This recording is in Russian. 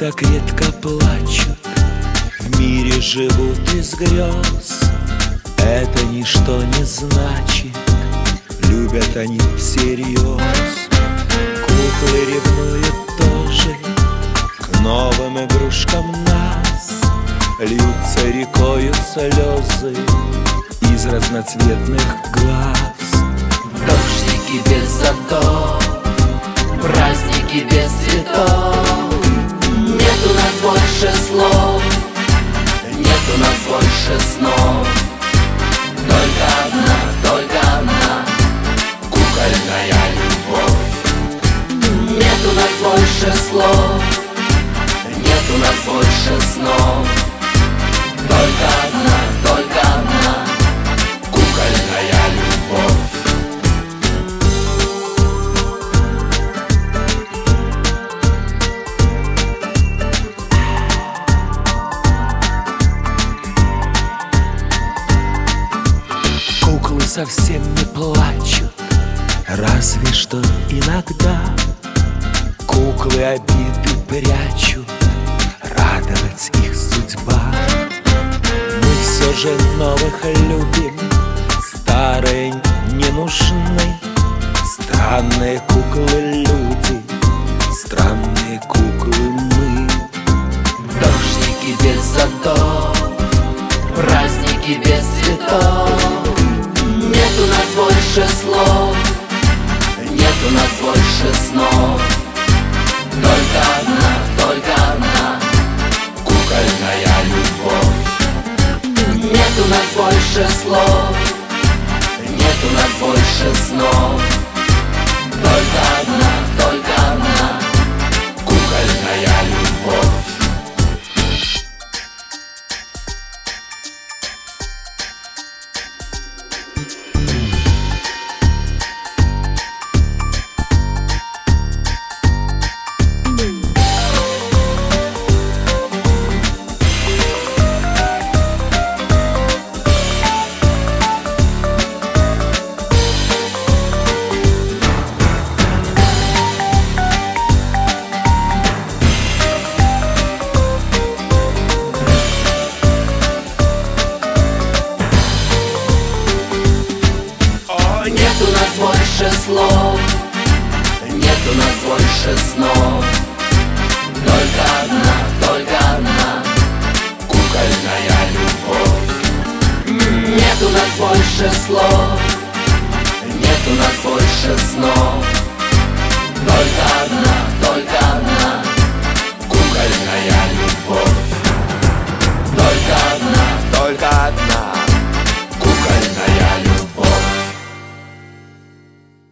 так редко плачут, в мире живут из грез. Это ничто не значит, любят они всерьез. Куклы ревнуют тоже к новым игрушкам нас. Льются рекою слезы из разноцветных глаз. Дождики без зонтов, праздники без цветов. Нет у нас больше слов, нет у нас больше снов. Только одна кукольная любовь. Нет у нас больше слов, нет у нас больше снов. Только одна кукольная любовь. Куклы совсем не плачут, разве что иногда. Куклы обиды прячут, радовать их судьба. Мы все же новых любим, старые не нужны. Странные куклы люди, странные куклы мы. Дождики без зонтов, праздники без цветов. Нет у нас больше слов, нет у нас больше снов. Только одна кукольная любовь. Нет у нас больше слов, нет у нас больше снов. Только одна кукольная любовь. Нет у нас больше слов, нет у нас больше снов. Только одна кукольная любовь. Нет у нас больше слов,